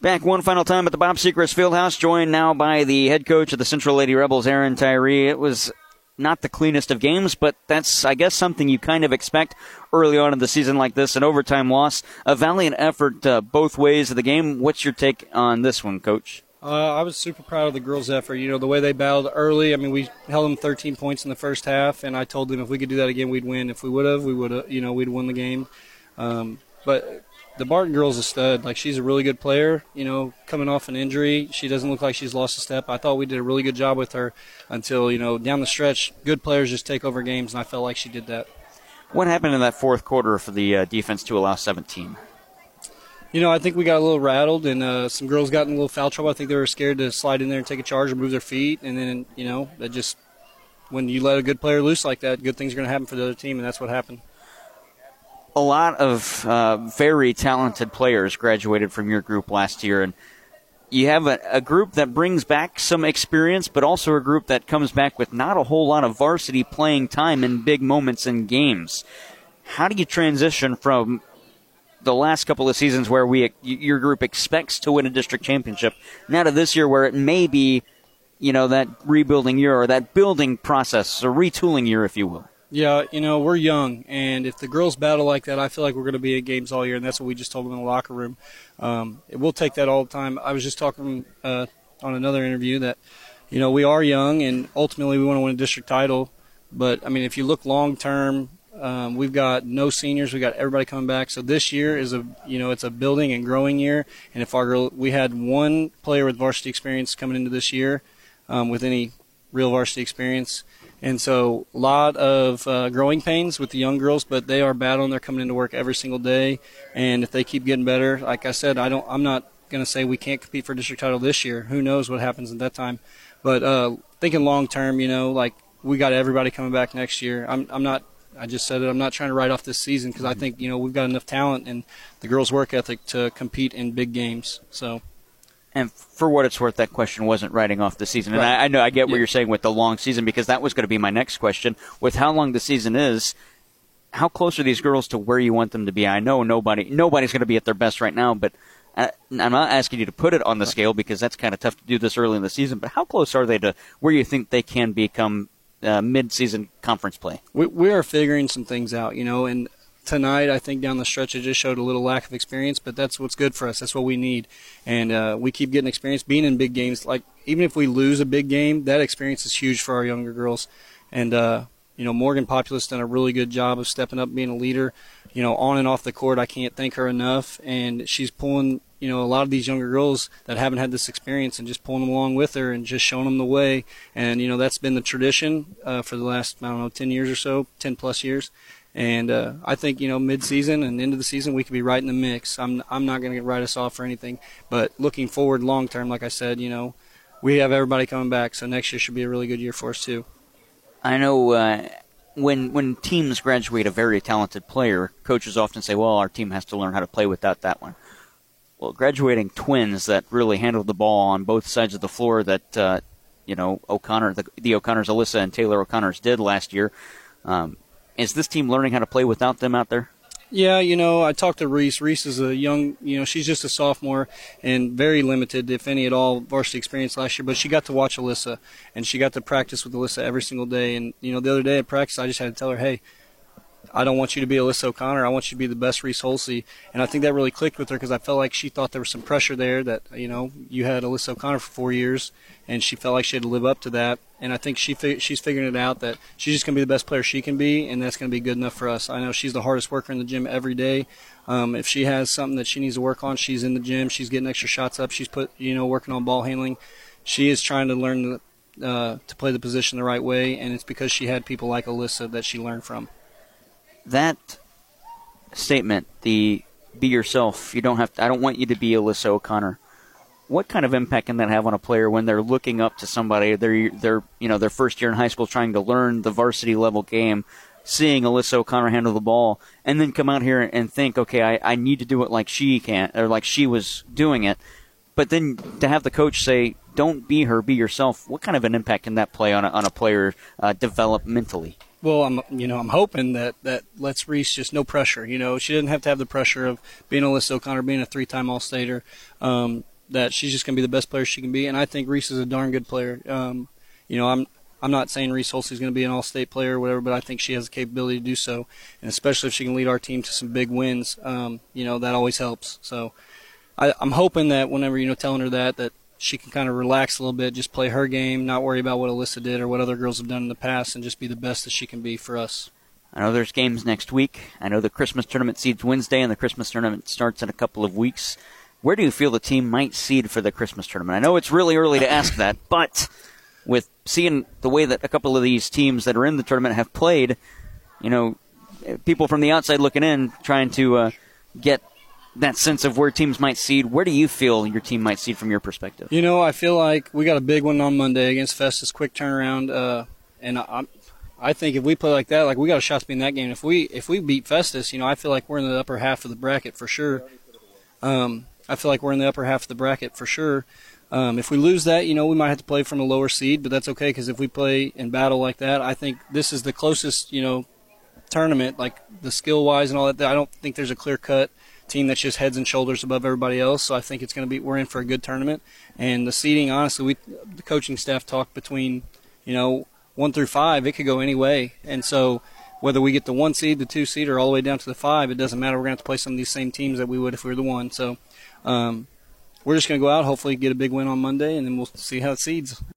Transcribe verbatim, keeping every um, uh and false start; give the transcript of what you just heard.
Back one final time at the Bob Sechrist Fieldhouse, joined now by the head coach of the Central Lady Rebels, Aaron Tyree. It was not the cleanest of games, but that's, I guess, something you kind of expect early on in the season like this, an overtime loss. A valiant effort uh, both ways of the game. What's your take on this one, Coach? Uh, I was super proud of the girls' effort. You know, the way they battled early. I mean, we held them thirteen points in the first half, and I told them if we could do that again, we'd win. If we would have, we would have, you know, we'd won the game. Um, but the Barton girl's a stud. Like, she's a really good player, you know, coming off an injury. She doesn't look like she's lost a step. I thought we did a really good job with her until, you know, down the stretch, good players just take over games, and I felt like she did that. What happened in that fourth quarter for the uh, defense to allow seventeen? You know, I think we got a little rattled, and uh, some girls got in a little foul trouble. I think they were scared to slide in there and take a charge or move their feet, and then, you know, that just, when you let a good player loose like that, good things are going to happen for the other team, and that's what happened. A lot of uh, very talented players graduated from your group last year, and you have a, a group that brings back some experience, but also a group that comes back with not a whole lot of varsity playing time in big moments in games. How do you transition from the last couple of seasons where we your group expects to win a district championship now to this year where it may be, you know, that rebuilding year or that building process, or retooling year, if you will? Yeah, you know, we're young, and if the girls battle like that, I feel like we're going to be at games all year, and that's what we just told them in the locker room. Um, we'll take that all the time. I was just talking uh, on another interview that, you know, we are young, and ultimately we want to win a district title. But, I mean, if you look long-term, um, we've got no seniors. We've got everybody coming back. So this year is a, you know, it's a building and growing year. And if our girl, we had one player with varsity experience coming into this year um, with any real varsity experience. And so a lot of uh, growing pains with the young girls, but they are battling. They're coming into work every single day. And if they keep getting better, like I said, I don't, I'm not going to say we can't compete for district title this year. Who knows what happens at that time. But uh, thinking long term, you know, like we got everybody coming back next year. I'm, I'm not, I just said it, I'm not trying to write off this season because I think, you know, we've got enough talent and the girls' work ethic to compete in big games. So. And for what it's worth, that question wasn't writing off the season. And Right. I, I know I get what Yeah. you're saying with the long season, because that was going to be my next question. With how long the season is, how close are these girls to where you want them to be? I know nobody nobody's going to be at their best right now, but I, I'm not asking you to put it on the scale because that's kind of tough to do this early in the season. But how close are they to where you think they can become uh, mid-season conference play? We, we are figuring some things out, you know, and tonight I think down the stretch it just showed a little lack of experience, but that's what's good for us. That's what we need. And uh, we keep getting experience being in big games. Like, even if we lose a big game, that experience is huge for our younger girls. And, uh, you know, Morgan Populous done a really good job of stepping up, being a leader, you know, on and off the court. I can't thank her enough. And she's pulling, you know, a lot of these younger girls that haven't had this experience and just pulling them along with her and just showing them the way. And, you know, that's been the tradition uh, for the last, I don't know, ten years or so, ten plus years. And uh, I think, you know, mid-season and end of the season, we could be right in the mix. I'm I'm not going to write us off for anything. But looking forward long-term, like I said, you know, we have everybody coming back, so next year should be a really good year for us too. I know uh, when when teams graduate a very talented player, coaches often say, well, our team has to learn how to play without that one. Well, graduating twins that really handled the ball on both sides of the floor that, uh, you know, O'Connor, the, the O'Connors, Alyssa and Taylor O'Connors did last year, um, is this team learning how to play without them out there? Yeah, you know, I talked to Reese. Reese is a young, you know, she's just a sophomore and very limited, if any at all, varsity experience last year. But she got to watch Alyssa, and she got to practice with Alyssa every single day. And, you know, the other day at practice, I just had to tell her, hey, I don't want you to be Alyssa O'Connor. I want you to be the best Reese Holsey. And I think that really clicked with her because I felt like she thought there was some pressure there that, you know, you had Alyssa O'Connor for four years, and she felt like she had to live up to that. And I think she she's figuring it out that she's just going to be the best player she can be, and that's going to be good enough for us. I know she's the hardest worker in the gym every day. Um, if she has something that she needs to work on, she's in the gym. She's getting extra shots up. She's put, you know, working on ball handling. She is trying to learn the, uh, to play the position the right way, and it's because she had people like Alyssa that she learned from. That statement, the be yourself, you don't have to, I don't want you to be Alyssa O'Connor. What kind of impact can that have on a player when they're looking up to somebody? They're, they're, you know, their first year in high school, trying to learn the varsity level game, seeing Alyssa O'Connor handle the ball, and then come out here and think, okay, I, I need to do it like she can, or like she was doing it. But then to have the coach say, "Don't be her, be yourself." What kind of an impact can that play on a, on a player uh, developmentally? Well, I'm, you know, I'm hoping that, that lets Reese just no pressure. You know, she doesn't have to have the pressure of being Alyssa O'Connor, being a three-time All-Stater. Um, that she's just going to be the best player she can be, and I think Reese is a darn good player. Um, you know, I'm I'm not saying Reese Holsey is going to be an all-state player or whatever, but I think she has the capability to do so, and especially if she can lead our team to some big wins, um, you know, that always helps. So I, I'm hoping that whenever, you know, telling her that, that she can kind of relax a little bit, just play her game, not worry about what Alyssa did or what other girls have done in the past, and just be the best that she can be for us. I know there's games next week. I know the Christmas tournament seeds Wednesday, and the Christmas tournament starts in a couple of weeks. Where do you feel the team might seed for the Christmas tournament? I know it's really early to ask that, but with seeing the way that a couple of these teams that are in the tournament have played, you know, people from the outside looking in, trying to uh, get that sense of where teams might seed, where do you feel your team might seed from your perspective? You know, I feel like we got a big one on Monday against Festus, quick turnaround, uh, and I, I think if we play like that, like we got a shot to be in that game. If we if we beat Festus, you know, I feel like we're in the upper half of the bracket for sure. Um, I feel like we're in the upper half of the bracket for sure. Um, if we lose that, you know, we might have to play from a lower seed, but that's okay because if we play in battle like that, I think this is the closest, you know, tournament, like the skill-wise and all that. I don't think there's a clear-cut team that's just heads and shoulders above everybody else, so I think it's going to be, we're in for a good tournament. And the seeding, honestly, we the coaching staff talked between, you know, one through five, it could go any way. And so whether we get the one seed, the two seed, or all the way down to the five, it doesn't matter. We're going to have to play some of these same teams that we would if we were the one. So, um, we're just going to go out, hopefully get a big win on Monday, and then we'll see how it seeds.